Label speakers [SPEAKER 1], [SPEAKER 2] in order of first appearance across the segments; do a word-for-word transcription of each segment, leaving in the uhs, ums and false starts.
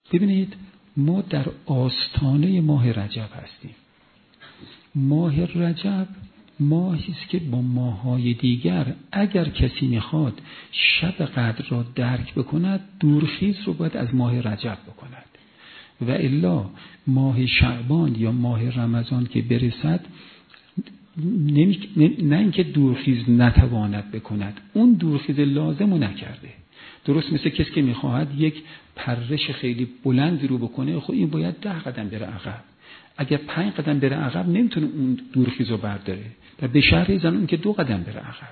[SPEAKER 1] ببینید ما در آستانه ماه رجب هستیم. ماه رجب ماهی است که با ماه‌های دیگر اگر کسی میخواد شب قدر را درک بکند دورخیز رو باید از ماه رجب بکند و الا ماه شعبان یا ماه رمضان که برسد نمی... نه اینکه دورخیز نتواند بکند، اون دورخیز لازم رو نکرده. درست مثل کسی که میخواهد یک پرش خیلی بلندی رو بکنه، خب این باید ده قدم بره عقب. اگر پنج قدم بره عقب نمیتونه اون دورخیز رو برداره و به شرط زن اون که دو قدم بره عقب.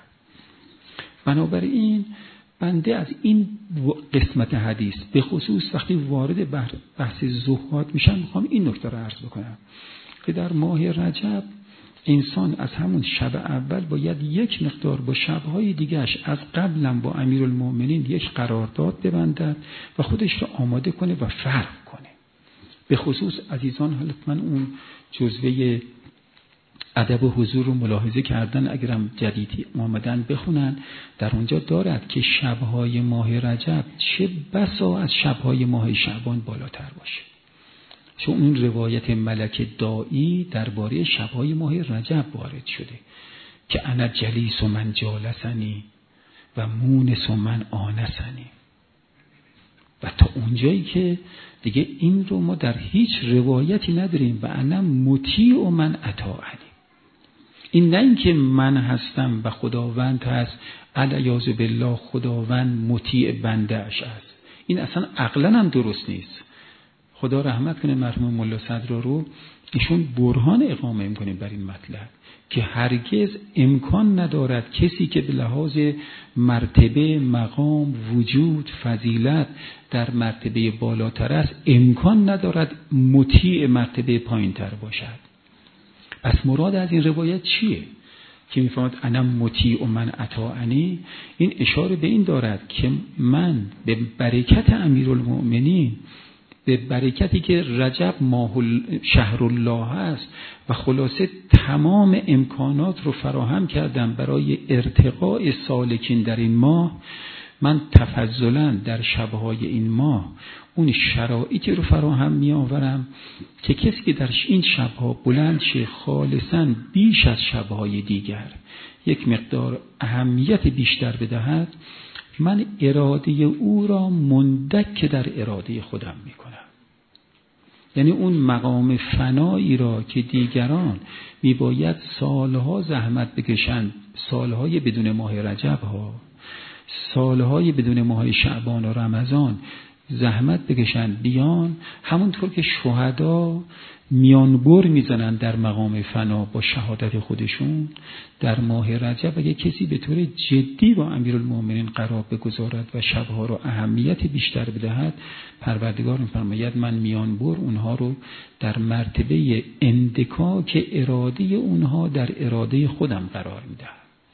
[SPEAKER 1] بنابراین بنده از این قسمت حدیث به خصوص وقتی وارد بحث زهاد میشم میخوام این نکته رو عرض بکنم که در ماه رجب انسان از همون شب اول باید یک مقدار با شبهای دیگهش از قبلم با امیرالمؤمنین یک قرارداد ببندد و خودش رو آماده کنه و فرق کنه. به خصوص عزیزان حتما اون جزوه ادب و حضور رو ملاحظه کردن، اگرم جدیدی آمدن بخونن، در اونجا دارد که شبهای ماه رجب چه بسا از شبهای ماه شعبان بالاتر باشه. چون اون روایت ملک دائی درباره شبهای ماه رجب وارد شده که انا جلیس و من جالسنی و مونس و من آنسنی، و تا اونجایی که دیگه این رو ما در هیچ روایتی نداریم و انا مطیع و من اطاعنی. این نه اینکه من هستم و خداوند هست، علیاذ بالله خداوند مطیع بنده اش است، این اصلا عقلا هم درست نیست. خدا رحمت کنه مرحوم ملا صدرا رو، ایشون برهان اقامه میکنه بر این مطلب که هرگز امکان ندارد کسی که به لحاظ مرتبه، مقام، وجود، فضیلت در مرتبه بالاتر است امکان ندارد مطیع مرتبه پایین تر باشد. پس مراد از این روایت چیه که میفهمد انا مطیع و من اطاعنی؟ این اشاره به این دارد که من به برکت امیرالمؤمنین، به برکتی که رجب ماه شهر الله است و خلاصه تمام امکانات رو فراهم کردم برای ارتقاء سالکین در این ماه، من تفضلا در شبهای این ماه اون شرایطی رو فراهم می آورم که کسی که در این شبها بلند شه خالصاً بیش از شبهای دیگر یک مقدار اهمیت بیشتر بدهد، من اراده او را مندک در اراده خودم می کنم. یعنی اون مقام فنایی را که دیگران می باید سالها زحمت بکشند، سالهای بدون ماه رجب ها، سالهای بدون ماه شعبان و رمضان زحمت بکشند بیان، همونطور که شهدا میانبر میزنن در مقام فنا با شهادت خودشون، در ماه رجب اگه کسی به طور جدی با امیرالمؤمنین قرار بگذارد و شبها رو اهمیت بیشتر بدهد، پروردگار میفرماید من میانبر اونها رو در مرتبه اندکاک اراده اونها در اراده خودم قرار میدم.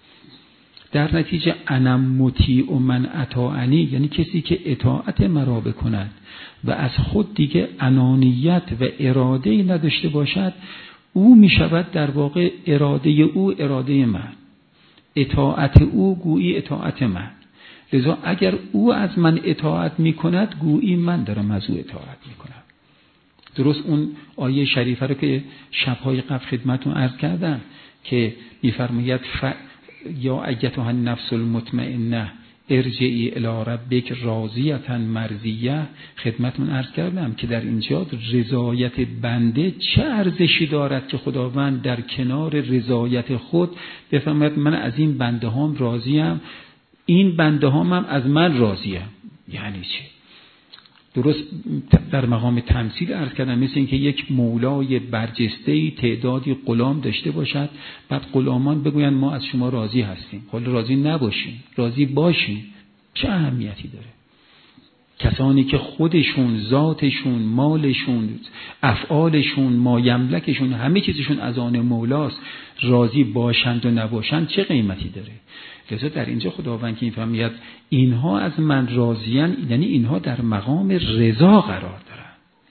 [SPEAKER 1] در نتیجه انا مطیع و من اطاعنی، یعنی کسی که اطاعت مرا بکند و از خود دیگه انانیت و اراده نداشته باشد، او می شود در واقع اراده او اراده من، اطاعت او گویی اطاعت من. لذا اگر او از من اطاعت می کند گویی من دارم از او اطاعت می کنم. درست اون آیه شریفه رو که شبهای قبل خدمتون عرض کردم که می‌فرماید ف... یا ایتها النفس المطمئنه ارجعی الی ربک راضیه مرضیه، خدمتون عرض کردم که در اینجا رضایت بنده چه ارزشی دارد که خداوند در کنار رضایت خود بفرماید من از این بنده هام راضیم، این بنده هام هم از من راضیم. یعنی چه؟ درست در مقام تمثیل عرض کردم، مثل اینکه یک مولای برجسته‌ای تعدادی غلام داشته باشد، بعد غلامان بگویند ما از شما راضی هستیم. حالا راضی نباشین، راضی باشین، چه اهمیتی داره؟ کسانی که خودشون، ذاتشون، مالشون، افعالشون، مایملکشون، همه چیزشون از آن مولاست، راضی باشند و نباشند چه قیمتی داره؟ لذا در اینجا خداوند که می‌فرماید اینها از من راضیان، یعنی اینها در مقام رضا قرار دارن،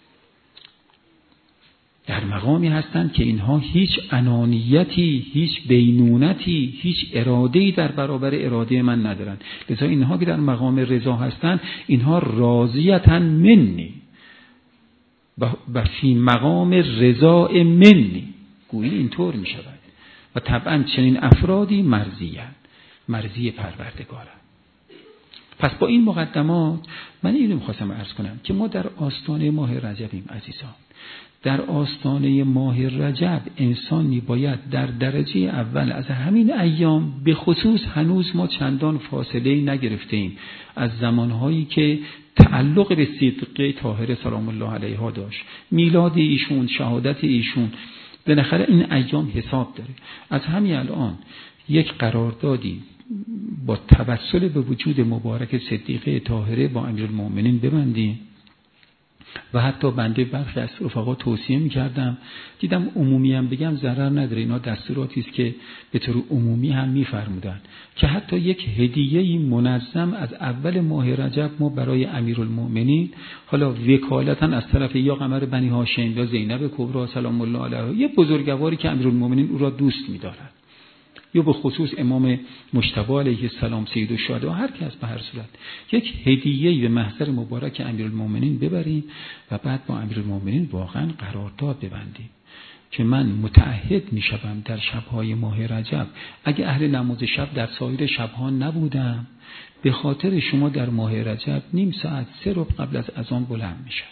[SPEAKER 1] در مقامی هستند که اینها هیچ انانیتی، هیچ بینونتی، هیچ اراده‌ای در برابر اراده من ندارن. لذا اینها که در مقام رضا هستند، اینها راضیتن منی، و فی مقام رضا منی، گویی اینطور می شود و طبعا چنین افرادی مرضی‌اند، مرضی پروردگارند. پس با این مقدمات من اینو می‌خواستم عرض کنم که ما در آستانه ماه رجبیم عزیزان. در آستانه ماه رجب انسانی باید در درجه اول از همین ایام به خصوص هنوز ما چندان فاصله نگرفتیم از زمانهایی که تعلق به صدیقه طاهره سلام الله علیها داشت، میلاد ایشون، شهادت ایشون، بالاخره این ایام حساب داره. از همین الان یک قراردادی با توسل به وجود مبارک صدیقه طاهره با امیرالمؤمنین ببندیم و حتی بنده برخی از رفقا توصیه می‌کردم، دیدم عمومی هم بگم ضرر نداره، اینا دستوراتی است که به طور عمومی هم می‌فرمودن که حتی یک هدیه‌ای منظم از اول ماه رجب ما برای امیرالمؤمنین، حالا وکالتاً از طرف یا قمر بنی هاشم یا زینب کبری سلام الله علیها، یه بزرگواری که امیرالمؤمنین او را دوست می‌دارند، یا به خصوص امام مجتبی علیه السلام سید الشهدا، هر کس به هر صورت یک هدیه‌ای به محضر مبارک امیرالمؤمنین ببریم و بعد با امیرالمؤمنین واقعا قرارداد ببندیم که من متعهد میشم در شب‌های ماه رجب اگه اهل نماز شب در سایر شب‌ها نبودم، به خاطر شما در ماه رجب نیم ساعت سه ربع قبل از اذان بلند میشم.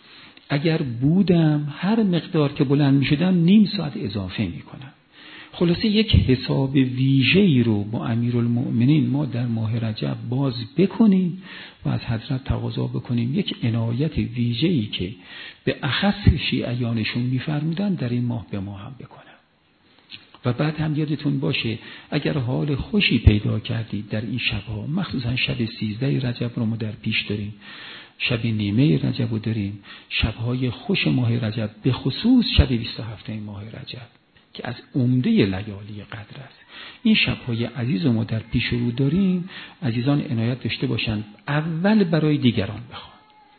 [SPEAKER 1] اگر بودم هر مقدار که بلند میشدم نیم ساعت اضافه میکنم. خلاصه یک حساب ویژه‌ای رو با امیرالمؤمنین ما در ماه رجب باز بکنیم و از حضرت تقاضا بکنیم یک عنایت ویژه‌ای که به اخص شیعیانشون می‌فرمودن در این ماه به ما هم بکنن. و بعد هم یادتون باشه اگر حال خوشی پیدا کردید در این شب‌ها، مخصوصا شب سیزده رجب رو ما در پیش داریم، شب نیمه رجب رو داریم، شب‌های خوش ماه رجب، به خصوص شب بیست و هفتم ماه رجب که از عمده لیالی قدر است. این شب‌های عزیز ما در پیش رو داریم، عزیزان عنایت داشته باشند اول برای دیگران بخوان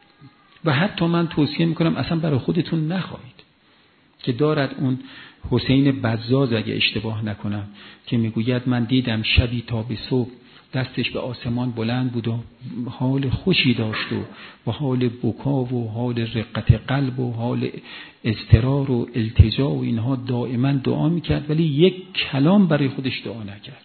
[SPEAKER 1] و حتی من توصیه میکنم اصلا برای خودتون نخواهید، که دارد اون حسین بزاز اگه اشتباه نکنم که میگوید من دیدم شبی تا به صبح دستش به آسمان بلند بود و حال خوشی داشت و با حال بکا و حال رقت قلب و حال اضطرار و التجا و اینها دائما دعا میکرد ولی یک کلام برای خودش دعا نکرد.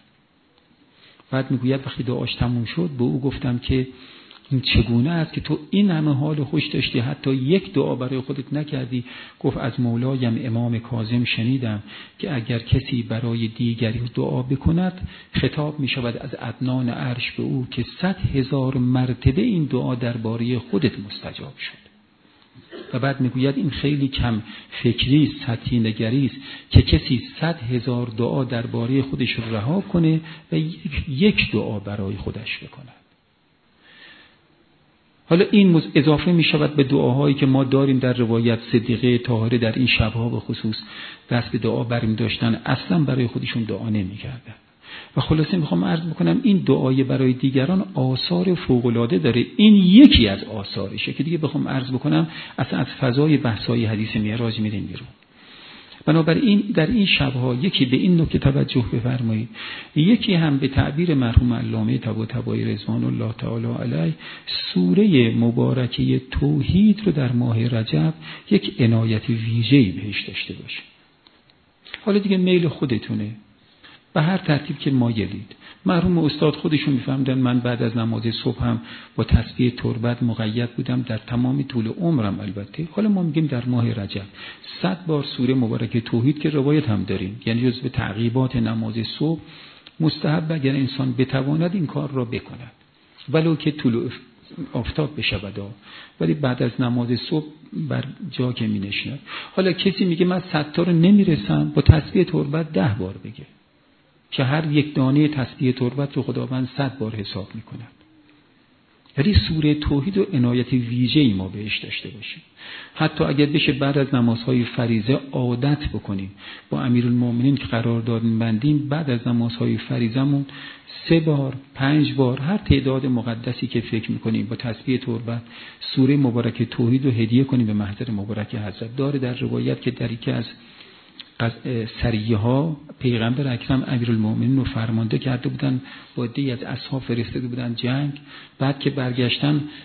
[SPEAKER 1] بعد میگوید وقتی دعاش تموم شد به او گفتم که این چگونه است که تو این همه حال خوش داشتی حتی یک دعا برای خودت نکردی؟ گفت از مولایم امام کاظم شنیدم که اگر کسی برای دیگری دعا بکند خطاب می شود از ادنان عرش به او که صد هزار مرتبه این دعا درباره خودت مستجاب شد. و بعد میگوید این خیلی کم فکری سطحی نگری است که کسی صد هزار دعا درباره خودش رها کنه و یک دعا برای خودش بکنه. حالا این اضافه می شود به دعاهایی که ما داریم در روایت صدیقه طاهره در این شبها به خصوص دست به دعا برمی داشتن، اصلا برای خودشون دعا نمی کردن. و خلاصه میخوام عرض بکنم این دعای برای دیگران آثار فوق‌العاده داره. این یکی از آثارشه که دیگه بخوام عرض بکنم اصلا از فضای بحثای حدیث معراج میریم بیرون. بنابراین در این شبها یکی به این نکته توجه بفرمایید، یکی هم به تعبیر مرحوم علامه طباطبایی رضوان الله تعالی علیه سوره مبارکه توحید رو در ماه رجب یک عنایت ویژه‌ای بهش داشته باشید. حالا دیگه میل خودتونه، به هر ترتیب که مایلید. مرحوم استاد خودشون میفهمدن من بعد از نماز صبح هم با تسبیح تربت مقید بودم در تمام طول عمرم. البته حالا ما میگیم در ماه رجب صد بار سوره مبارکه توحید که روایت هم داریم، یعنی جزو تعقیبات نماز صبح مستحب اگر انسان بتواند این کار را بکند ولو که طلوع آفتاب بشود، ولی بعد از نماز صبح بر جا که می نشیند. حالا کسی میگه من صد تا رو نمیرسم، با تسبیح تربت ده بار بگه که هر یک دانه تسبیح تربت رو خداوند صد بار حساب میکند. یعنی سوره توحید و عنایت ویژه‌ای ما بهش داشته باشیم. حتی اگر بشه بعد از نمازهای فریضه عادت بکنیم با امیرالمؤمنین که قرارداد می‌بندیم بعد از نمازهای فریضه‌مون سه بار پنج بار هر تعداد مقدسی که فکر می‌کنیم با تسبیح تربت سوره مبارک توحید رو هدیه کنیم به محضر مبارک حضرت. داره در روایت که در یکی از سریه ها پیغمبر اکرم امیرالمؤمنین رو فرمانده کرده بودن با عده‌ای از اصحاب فرستاده بودن جنگ، بعد که برگشتن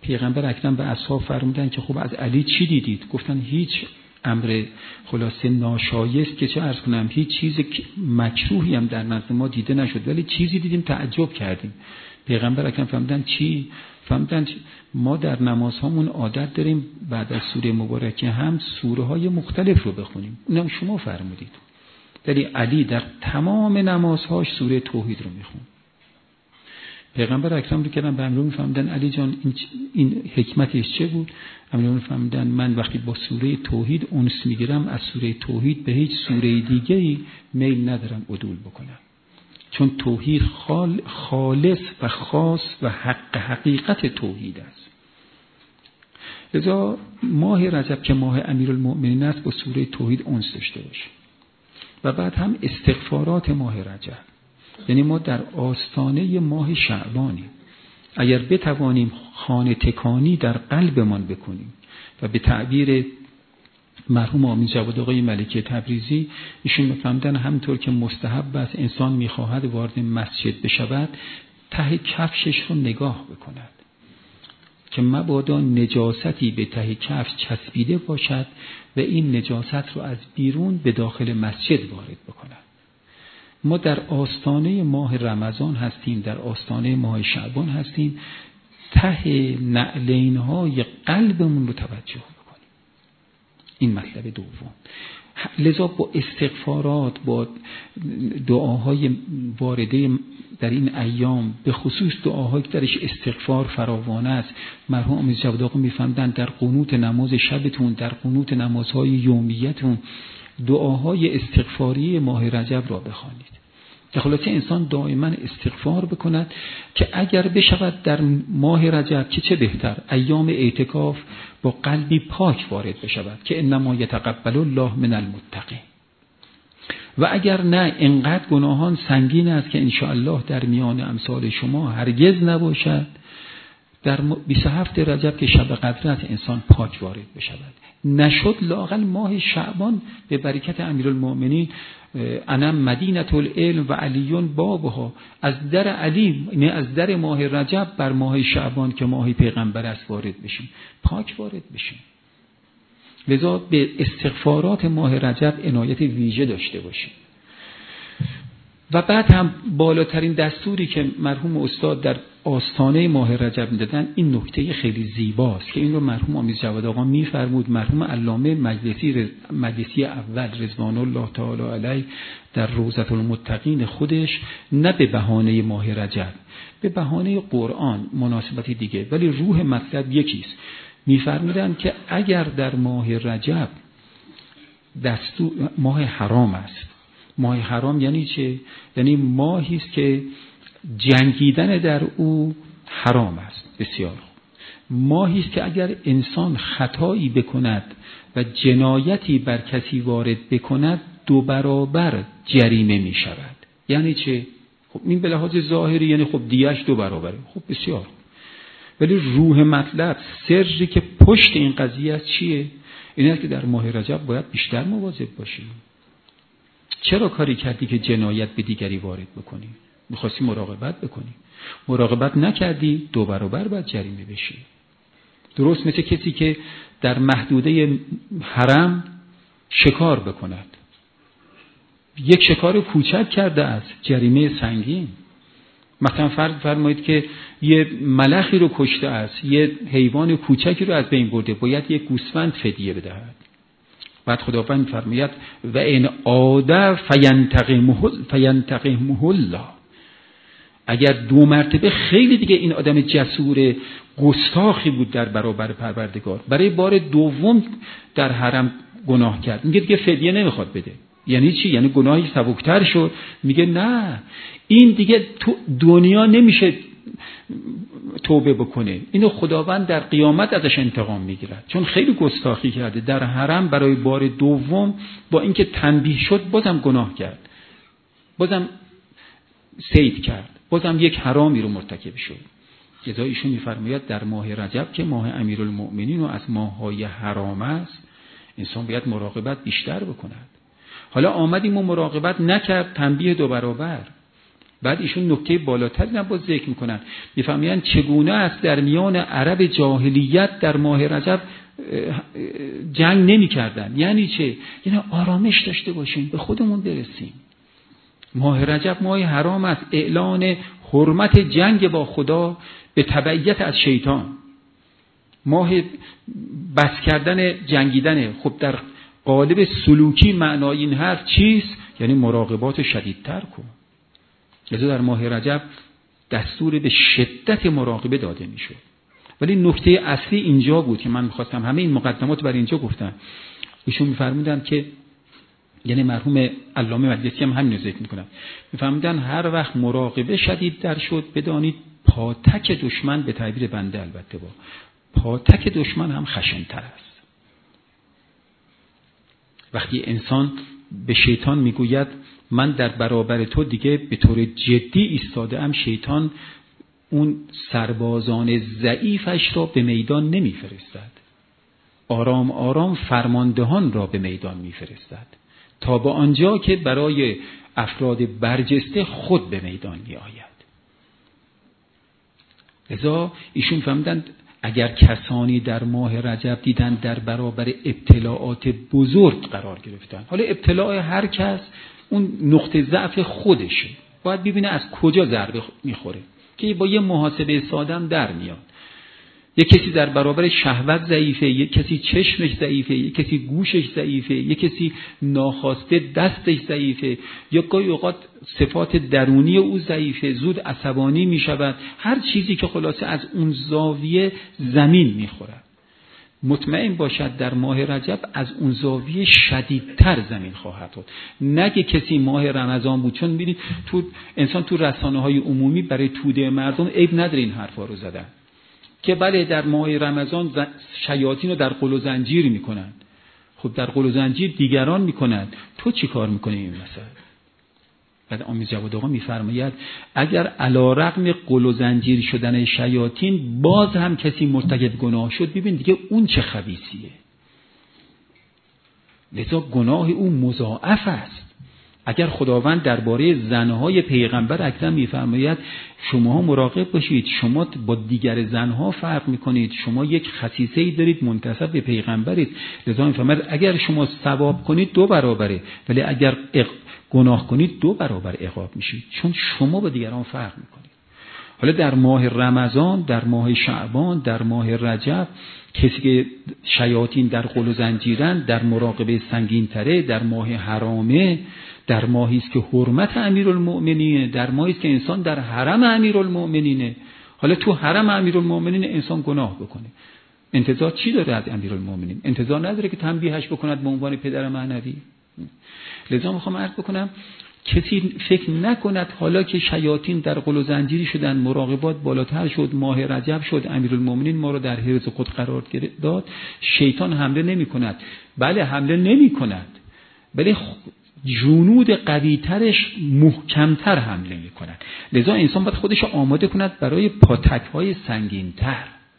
[SPEAKER 1] پیغمبر اکرم به اصحاب فرمودن که خب از علی چی دیدید؟ گفتن هیچ امر خلاصه ناشایست که چه عرض کنم، هیچ چیز مکروهی هم در نزد ما دیده نشد، ولی چیزی دیدیم تعجب کردیم. پیغمبر اکرم فرمودن چی؟ فرمودن ما در نمازهامون عادت داریم بعد از سوره مبارکه هم سوره های مختلف رو بخونیم، اونم شما فرمودید. ولی علی در تمام نمازهاش سوره توحید رو میخون. پیغمبر اکرم رو کردن به امیرالمومنین فرمودن علی جان این, این حکمتش چه بود؟ امیرالمومنین فرمودن من وقتی با سوره توحید انس میگیرم از سوره توحید به هیچ سوره دیگه‌ای میل ندارم عدول بکنم، چون توحید خال خالص و خاص و حق حقیقت توحید است. لذا ماه رجب که ماه امیرالمومنین است با سوره توحید انس داشته باشه. و بعد هم استغفارات ماه رجب، یعنی ما در آستانه ماه شعبانیم، اگر بتوانیم خانه تکانی در قلبمان بکنیم و به تعبیر مرحوم آمین جواد آقای ملکی تبریزی ایشون می‌فرمودن همونطور که مستحب است انسان می‌خواهد وارد مسجد بشود ته کفشش رو نگاه بکند که مبادا نجاستی به ته کفش چسبیده باشد و این نجاست رو از بیرون به داخل مسجد وارد بکند. ما در آستانه ماه رمضان هستیم، در آستانه ماه شعبان هستیم، ته نعلین های قلبمون رو توجه بکنیم. این مطلب دوم. لذا با استغفارات، با دعاهای وارده در این ایام، به خصوص دعاهایی که درش استغفار فراوانه است، مرحوم آمین جواد آقا می‌فرمودند در قنوت نماز شبتون، در قنوت نمازهای یومیتون دعاهای استغفاری ماه رجب را بخوانید که خلاصه انسان دائما استغفار بکند که اگر بشود در ماه رجب که چه بهتر ایام اعتکاف با قلبی پاک وارد بشود که انما یتقبل الله من المتقین. و اگر نه انقدر گناهان سنگین است که انشاءالله در میان امثال شما هرگز نباشد در بیست و هفت رجب که شب قدر است انسان پاک وارد بشود. نشد لااقل ماه شعبان به برکت امیرالمومنین انا مدینه العلم و علیون بابها، از در علی نه از در ماه رجب بر ماه شعبان که ماه پیغمبر است وارد بشیم، پاک وارد بشیم. لذا به استغفارات ماه رجب عنایت ویژه داشته باشیم. و بعد هم بالاترین دستوری که مرحوم استاد در آستانه ماه رجب میدادن این نکته خیلی زیباست که این رو مرحوم آمین جواد آقا میفرمود، مرحوم علامه مجلسی رز... مجلسی اول رضوان الله تعالی علیه در روضة المتقین خودش نه به بهانه ماه رجب، به بهانه قرآن مناسبتی دیگه، ولی روح مطلب یکیست. میفرمودن که اگر در ماه رجب دستور ماه حرام است، ماه حرام یعنی چه؟ یعنی ماهی است که جنگیدن در او حرام است. بسیار ماهی است که اگر انسان خطایی بکند و جنایتی بر کسی وارد بکند دو برابر جریمه می شود. یعنی چه؟ خب این به لحاظ ظاهری یعنی خب دیگه‌اش دو برابره. خب بسیار، ولی روح مطلب سری که پشت این قضیه است چیه؟ این است که در ماه رجب باید بیشتر مواظب باشیم. چرا کاری کردی که جنایت به دیگری وارد بکنی؟ می‌خواستی مراقبت بکنی، مراقبت نکردی دو برابر باید جریمه بشی. درست مثل کسی که در محدوده حرم شکار بکند، یک شکار کوچک کرده است جریمه سنگین. مثلا فرض فرمایید که یه ملخی رو کشته است، یه حیوان کوچکی رو از بین برده، باید یک گوسفند فدیه بدهد. بعد خداوند می‌فرماید و ان عاد فینتقمه فینتقمه الله، اگر دو مرتبه خیلی دیگه این آدم جسور گستاخی بود در برابر پروردگار، برای بار دوم در حرم گناه کرد، میگه دیگه فدیه نمیخواد بده. یعنی چی؟ یعنی گناهی سبکتر شد. میگه نه این دیگه تو دنیا نمیشه توبه بکنه، اینو خداوند در قیامت ازش انتقام میگیرد، چون خیلی گستاخی کرده در حرم. برای بار دوم با اینکه تنبیه شد بازم گناه کرد، بازم صید کرد، بازم یک حرامی رو مرتکب شد. لذا ایشون میفرماید در ماه رجب که ماه امیرالمؤمنین و از ماه‌های حرام است انسان باید مراقبت بیشتر بکند. حالا آمدیم و مراقبت نکرد، تنبیه دو برابر. بعد ایشون نکته بالاتر هم باز ذکر میکنن، میفهمین چگونه است در میان عرب جاهلیت در ماه رجب جنگ نمی کردن. یعنی چه؟ یعنی آرامش داشته باشیم، به خودمون برسیم. ماه رجب ماه حرام است، اعلان حرمت جنگ با خدا به تبعیت از شیطان. ماه بس کردن جنگیدنه. خب در قالب سلوکی معنای این حرف چیست؟ یعنی مراقبات شدیدتر کن. لذا در ماه رجب دستور به شدت مراقبه داده میشد. ولی نکته اصلی اینجا بود که من میخواستم همه این مقدمات برای اینجا گفتم. ایشون میفرمودن که یعنی مرحوم علامه مجلسی هم همین رو ذکر میکنن، میفرمودن هر وقت مراقبه شدیدتر شد بدانید پاتک دشمن، به تعبیر بنده البته، با پاتک دشمن هم خشن‌تر است. وقتی انسان به شیطان میگوید من در برابر تو دیگه به طور جدی ایستاده ام، شیطان اون سربازان ضعیفش را به میدان نمیفرستد، آرام آرام فرماندهان را به میدان میفرستد تا به آنجا که برای افراد برجسته خود به میدان می آید. لذا ایشون فهمیدند اگر کسانی در ماه رجب دیدن در برابر ابتلاعات بزرگ قرار گرفتن، حالا ابتلاع هر کس اون نقطه ضعف خودشه، باید ببینه از کجا ضربه میخوره که با یه محاسبه ساده هم در میاد. یک کسی در برابر شهوت ضعیفه، یک کسی چشمش ضعیفه، یک کسی گوشش ضعیفه، یک کسی ناخواسته دستش ضعیفه، یا گاهی اوقات صفات درونی او ضعیفه، زود عصبانی می شود. هر چیزی که خلاصه از اون زاویه زمین می خورد. مطمئن باشد در ماه رجب از اون زاویه شدیدتر زمین خواهد خورد. نگه کسی ماه رمضان بود، چون ببینید تو انسان تو رسانه های عمومی برای توده مردم عیب نداره این حرفا رو زدن که بله در ماه رمضان شیاطین رو در قل و زنجیر میکنن. خب در قل و زنجیر دیگران میکنن، تو چی کار میکنی این مثلا؟ بعد آمیز جواد آقا میفرماید اگر علی رغم قل و زنجیر شدن شیاطین باز هم کسی مرتکب گناه شد، ببین دیگه اون چه خبیثیه. لذا گناه او مضاعف است. اگر خداوند درباره زنهای پیغمبر اکرم میفرماید شما مراقب باشید، شما با دیگر زنها فرق میکنید، شما یک خصیصه‌ای دارید منتسب به پیغمبرید، لذا میفرماید اگر شما ثواب کنید دو برابره، ولی اگر گناه کنید دو برابر عقاب میشید، چون شما با دیگران فرق میکنید. حالا در ماه رمضان، در ماه شعبان، در ماه رجب کسی که شیاطین در قل و زنجیرن، در مراقبه سنگین تره، در ماه حرامه، در ماهی است که حرمت امیرالمؤمنینه، در ماهی است که انسان در حرم امیرالمؤمنینه. حالا تو حرم امیرالمؤمنین انسان گناه بکنه، انتظار چی داره از امیرالمؤمنین؟ انتظار نداره که تنبیهش بکند به عنوان پدر معنوی. لذا میخوام عرض بکنم کسی فکر نکند حالا که شیاطین در قل و زنجیری شدن، مراقبات بالاتر شد، ماه رجب شد، امیرالمؤمنین ما رو در حرز خود قرار داد، شیطان حمله نمی کند. بله حمله نمی کند، بله جنود قویترش محکمتر حمله می کند. لذا انسان باید خودش آماده کند برای پاتک‌های سنگین‌تر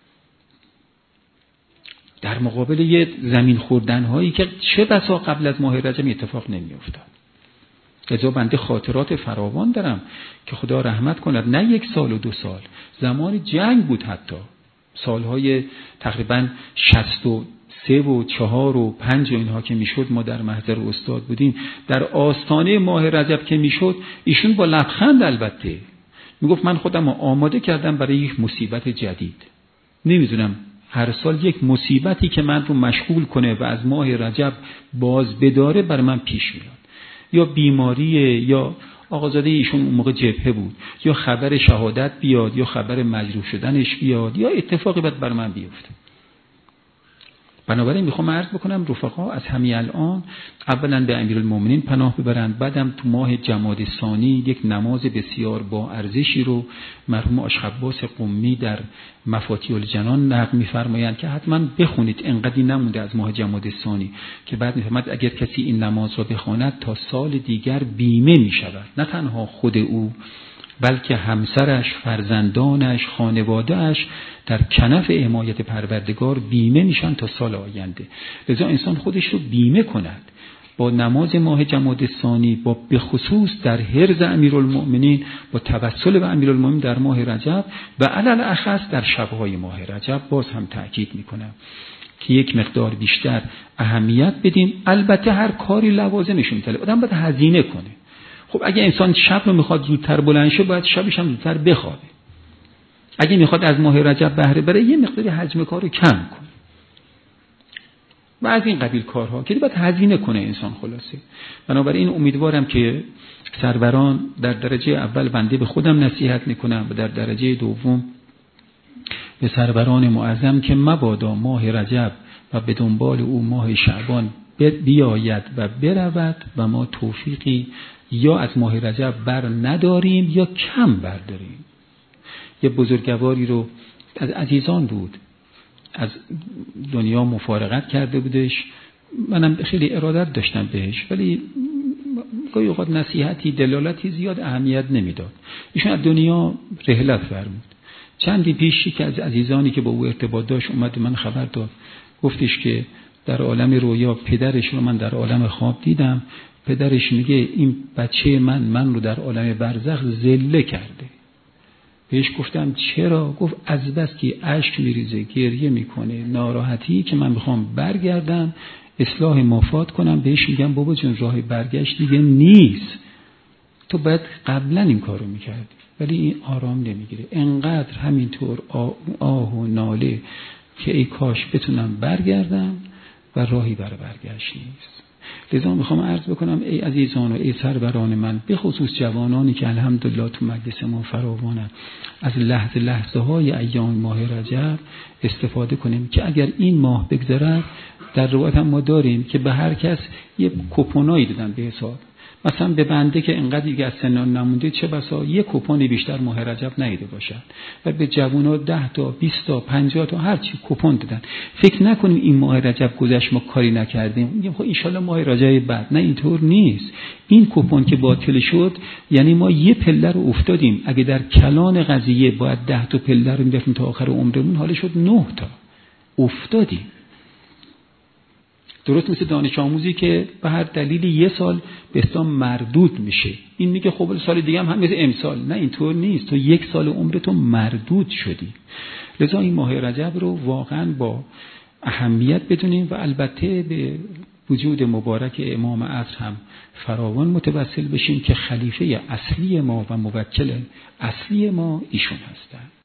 [SPEAKER 1] در مقابل یه زمین خوردن‌هایی که چه بسا قبل از ماه رجب اتفاق نمی‌افتاد. لذا بنده خاطرات فراوان دارم که خدا رحمت کند، نه یک سال و دو سال، زمان جنگ بود، حتی سالهای تقریبا شصت و سه و چهار و پنج و اینها که میشد ما در محضر استاد بودیم، در آستانه ماه رجب که میشد ایشون با لبخند البته میگفت من خودم آماده کردم برای یک مصیبت جدید، نمیدونم هر سال یک مصیبتی که من رو مشغول کنه و از ماه رجب باز بداره بر من پیش میاد، یا بیماریه، یا آقازاده ایشون اون موقع جبهه بود، یا خبر شهادت بیاد، یا خبر مجروح شدنش بیاد، یا اتفاقی باید بر من بیفته. بنابراین میخوام عرض بکنم رفقا از همین الان اولا به امیرالمومنین پناه ببرند، بعدم تو ماه جمادی ثانی یک نماز بسیار با ارزشی رو مرحوم آشخباس قمی در مفاتیح الجنان نقل میفرمایند که حتما بخونید، انقدری نمونده از ماه جمادی ثانی که بعد میفرماید اگر کسی این نماز را بخواند تا سال دیگر بیمه میشود، نه تنها خود او بلکه همسرش، فرزندانش، خانوادهش در کنف حمایت پروردگار بیمه میشن تا سال آینده. لذا انسان خودش رو بیمه کند. با نماز ماه جمادی الثانی، با به خصوص در حرز امیرالمؤمنین، با توسل به امیرالمؤمنین در ماه رجب و علل اخص در شب‌های ماه رجب باز هم تأکید میکنم که یک مقدار بیشتر اهمیت بدیم. البته هر کاری لوازمش مختلفه، آدم باید هزینه کنه. خب اگه انسان شب رو میخواد زودتر بلند شه، باید شبش هم زودتر بخوابه. اگه میخواد از ماه رجب بهره بره، یه مقداری حجم کارو کم کنه و از این قبیل کارها که باید هزینه کنه انسان. خلاصه بنابراین امیدوارم که سروران، در درجه اول بنده به خودم نصیحت میکنم و در درجه دوم به سروران معظم که مبادا ماه رجب و به دنبال او ماه شعبان بیاید و برود و ما توفیقی یا از ماه رجب بر نداریم یا کم برداریم. یه بزرگواری رو از عزیزان بود، از دنیا مفارقت کرده بودش، منم خیلی ارادت داشتم بهش، ولی گاهی اوقات نصیحتی دلالتی زیاد اهمیت نمیداد. ایشون از دنیا رحلت فرمود. چندی پیش که از عزیزانی که با او ارتباط داشت اومد من خبر داد، گفتش که در عالم رویا پدرش رو من در عالم خواب دیدم، پدرش میگه این بچه من من رو در عالم برزخ ذله کرده. بهش گفتم چرا؟ گفت از بس که اشک میریزه، گریه میکنه، ناراحتی که من میخوام برگردم اصلاح مفاد کنم. بهش میگم بابا جون راه برگشت دیگه نیست، تو باید قبلا این کارو میکردی، ولی این آرام نمیگیره. انقدر همینطور آه و ناله که ای کاش بتونم برگردم و راهی برای برگشت نیست. لذا میخوام عرض بکنم ای عزیزان و ای سروران من، به خصوص جوانانی که الحمدلله تو مجلس ما فراوانند، از لحظه لحظه های ایام ماه رجب استفاده کنیم که اگر این ماه بگذرد، در روایت هم ما داریم که به هر کس یه کوپونایی دادن به حساب. مثلا به بنده که انقدر دیگه از سنان نمونده، چه بسا یک کوپن بیشتر ماه رجب نیده باشد، و به جوونا ده تا بیست تا پنجاه تا هر چی کوپن دادن. فکر نکنیم این ماه رجب گذشت ما کاری نکردیم، میگیم خب ان شاءالله ماه رجب بعد. نه، اینطور نیست. این کوپن که باطل شد یعنی ما یه پله رو افتادیم. اگه در کلان قضیه باید ده تا پله رو می‌رفتیم تا آخر عمرمون، حالا شد نه تا افتادیم. درست مثل دانش آموزی که به هر دلیلی یه سال به اسلام مردود میشه، این میگه خب سال دیگه هم هم مثل امسال. نه، اینطور نیست. تو یک سال عمرتو مردود شدی. لذا این ماه رجب رو واقعا با اهمیت بدونیم و البته به وجود مبارک امام عصر هم فراوان متوسل بشیم که خلیفه اصلی ما و موکل اصلی ما ایشون هستند.